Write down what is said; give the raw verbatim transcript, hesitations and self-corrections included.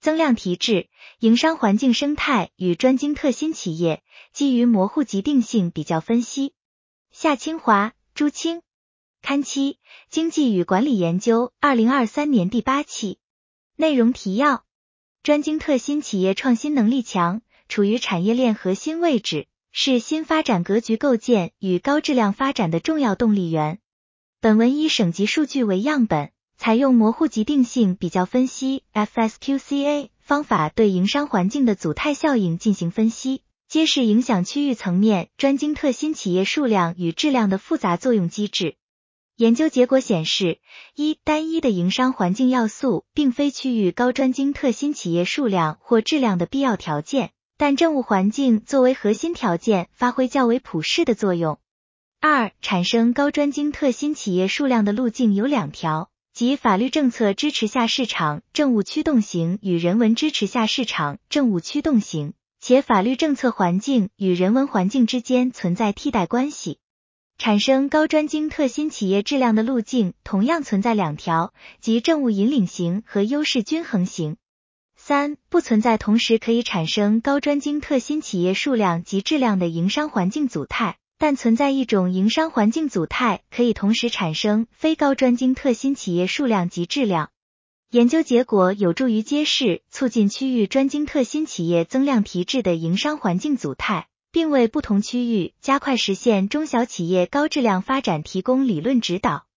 增量提质，营商环境生态与专精特新企业，基于模糊及定性比较分析。夏清华、朱清。刊七，经济与管理研究，二零二三年第八期。内容提要：专精特新企业创新能力强，处于产业链核心位置，是新发展格局构建与高质量发展的重要动力源。本文以省级数据为样本，采用模糊及定性比较分析 F S Q C A 方法对营商环境的组态效应进行分析，揭示影响区域层面专精特新企业数量与质量的复杂作用机制。研究结果显示，一、单一的营商环境要素并非区域高专精特新企业数量或质量的必要条件，但政务环境作为核心条件发挥较为普适的作用。二、产生高专精特新企业数量的路径有两条，即法律政策支持下市场政务驱动型与人文支持下市场政务驱动型，且法律政策环境与人文环境之间存在替代关系。产生高专精特新企业质量的路径同样存在两条，即政务引领型和优势均衡型。三、不存在同时可以产生高专精特新企业数量及质量的营商环境组态，但存在一种营商环境组态可以同时产生非高专精特新企业数量及质量。研究结果有助于揭示促进区域专精特新企业增量提质的营商环境组态，并为不同区域加快实现中小企业高质量发展提供理论指导。